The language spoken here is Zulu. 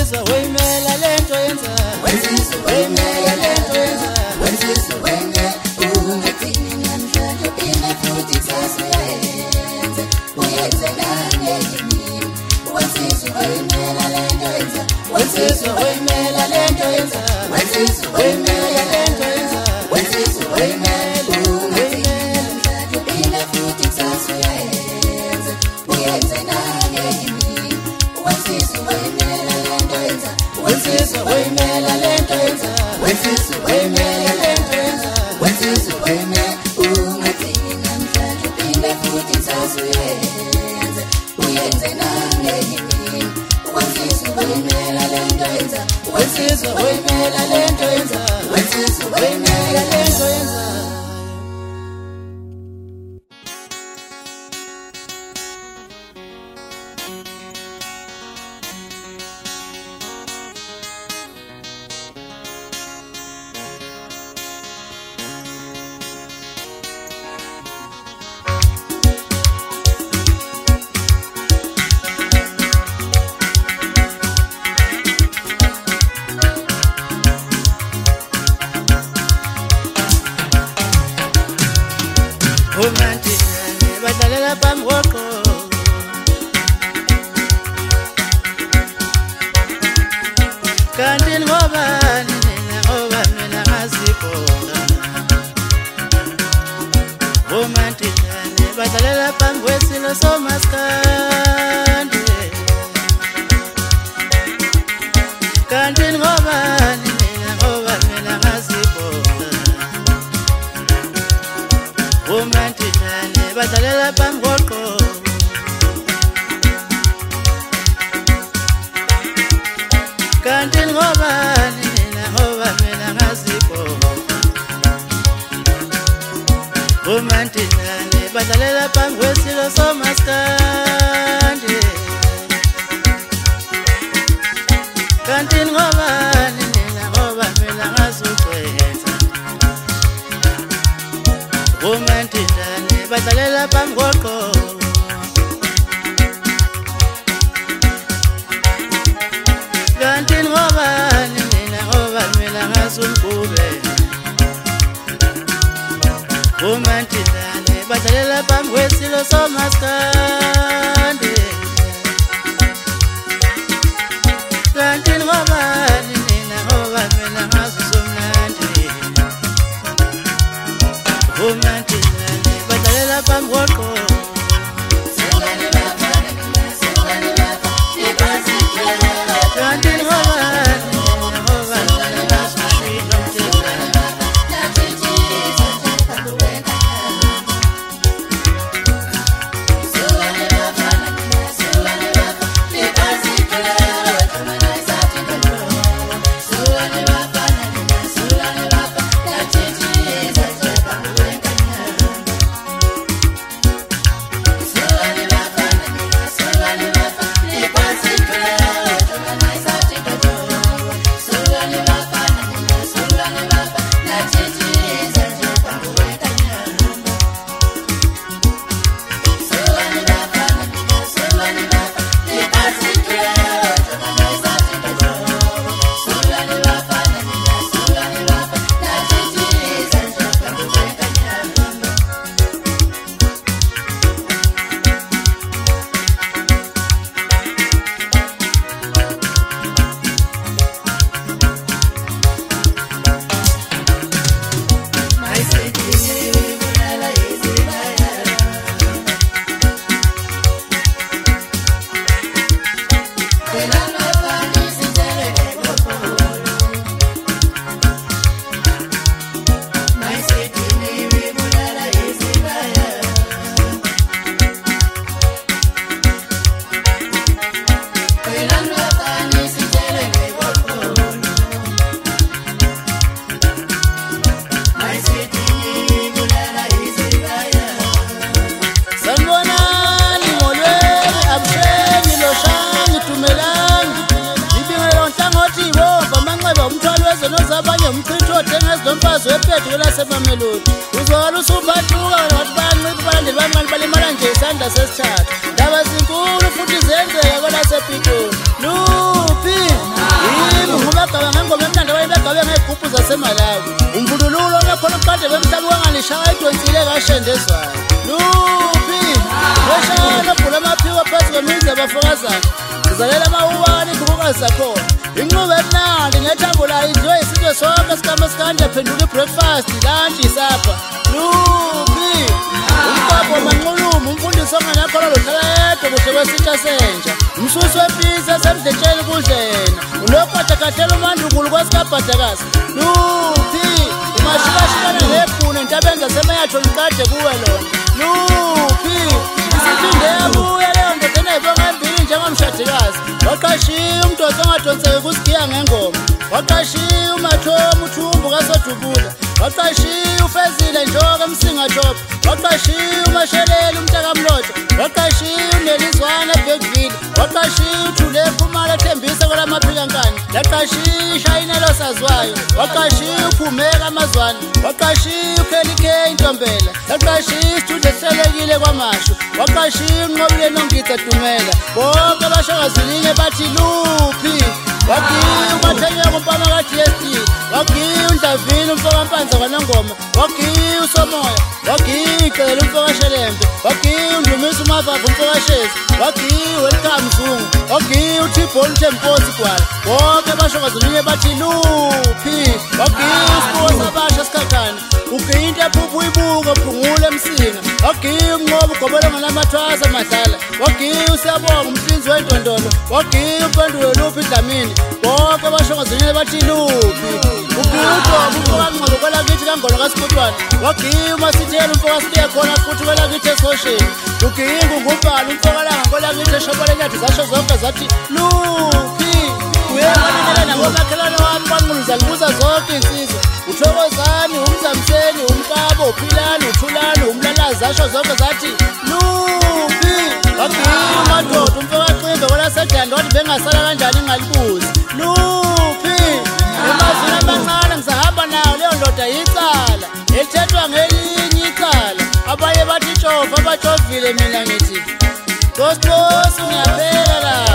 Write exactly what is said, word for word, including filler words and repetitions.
Wensizwa uyimela lento yenza Wensizwa uyimela lento yenza Wensizwa uyimela ungagcini namhlanje uphinde futhi kusasa uyenze uyenze nangeyini Wensizwa uyimela lento yenza Wensizwa uyimela lento yenza Wensizwa uyimela lento yenza Wensizwa uyimela ungagcini namhlanje uphinde futhi kusasa uyenze uyenze nangeyini Wensizwa uyimela lento yenza Wensizwa uyimela lento yenza Wensizwa uyimela lento yenza Wensizwa uyimela ungagcini namhlanje uphinde futhi kusasa uyenze uyenze nangeyini Wensizwa uyimela lento yenza Wensizwa uyimela lento yenza Wensizwa uyimela lento yenza Umantine badlalela phambi kwakho kanti ngobani nina ngoba mina ngazibona Umantine badlalela phambi kwesilo somaskandi kanti ngobani nina ngoba mina ngazibona Umantine badlalela phambi kwakho kanti ngobani nina ngoba mina ngazibona Umantine badlalela phambi kwesilo somaskandi kanti ngobani nina ngoba mina ngazugcwetha Umantine badlalela phambi kwakho kanti ngobani nina ngoba mina ngazumkube Umantine badlalela phambi kwesilo somaskandi kanti ngobani nina ngoba mina ngazumnandi Umantine badlalela phambi kwakho kanti ngobani ngoba mina ngazumshilo Zomfazi wephethu kwelaseMamelodi uzwakala usuphathuka ngathi bayancipha balandeli bamali balimala nje isandla sesithathu ndaba zinkulu futhi zenzeka kwelasePitoli luphi begaba ngengoma emnandi abayibegabe ngegubhu zaseMalawi umvundululo ngakhona kade bemhlabi wanganishaya idonsile kashendezwayo luphi weshana bhula amaphiwa phansi kwemizi abafokazana sizalela amawubani ikhulukazi zakhona inqubo emnandi ngethambula idliwe isizwe sonke sikama sikanje aphenduka i-breakfast lunch isapha luphi umqapho manqulumo umfundisi onganakhola lohlala yedwa kuhle kwesitsha sentsha umsusi wempisi esemdletsheni kudlena unokodakhathela umandunkulu kwasikabhadakazi luphi umashikashikana nebhune entabeni zasemayatho nikade kuwe lona luphi isiphinde yabuya leyo ndoda enayibonga embili njengomshadikazi waqashiya umdonsi ongadonseki kusigiya ngengoma waqashiya umathomo uthumbu kasodubula waqashiya ufezile njoka emsingathopha waqashiya umasheleli umntakamlotho waqashiya unelizwana ebhekville waqashiya uthule ephumala ethembisa kwalamaphikankani yaqashiya ishayinelo sazwayo waqashiya uphumeka amazwana waqashiya ukhelikhe intombela yaqashiya isithude sihlelekile kwamasho waqashiya unqobile nongitsa dumela bonke abashakazilinye bathi luphi wagiya umathenya kumpama ka-D S T wagiya undlavini umfokampanza kwanongoma wagiya usomoya wagiya icela umfokashelembe wagiya undlumisa umavava umfokashezi wagiya welcome mzungu wagiya uthibhoni uthemposi gwala bonke abashokazilinye bathi luphi wagiya isibuko sabasha sikhakhana ugiya into ephupha uyibuka uphungule emsinga wagiya umnqobo ugobele nganamathwasa madlala wagiya usiyabonga umhlinzi wendondolo wagiya uphendulo luphi idlamini bonke abashokazilinye bathi luphi ugiya udoba umfokanqobo kwelakithi kangolo kasikutwana wagiya umasithela umfokasibuye khona futhi kwelakithi esosheni ugiya ingungumbala umfokalanga kwelakithi eshobalenyathi zasho zonke zathi luphi uyekanelena ngomakhelwane wami kwanquluza libuza zonke insizwa uthokozani umzamseni umkabo uphilani uthulani umlalazi zasho zonke zathi luphi wagiya umadoda umfokacimbe kwelasedanda wathi bengasala kanjani ngalibuzi luphi emazwini amancane ngisahamba nayo leyo ndoda yicala elithethwa ngelinye icala abanye bathi tshova abatshofile mina ngithi cosicos uyaphela la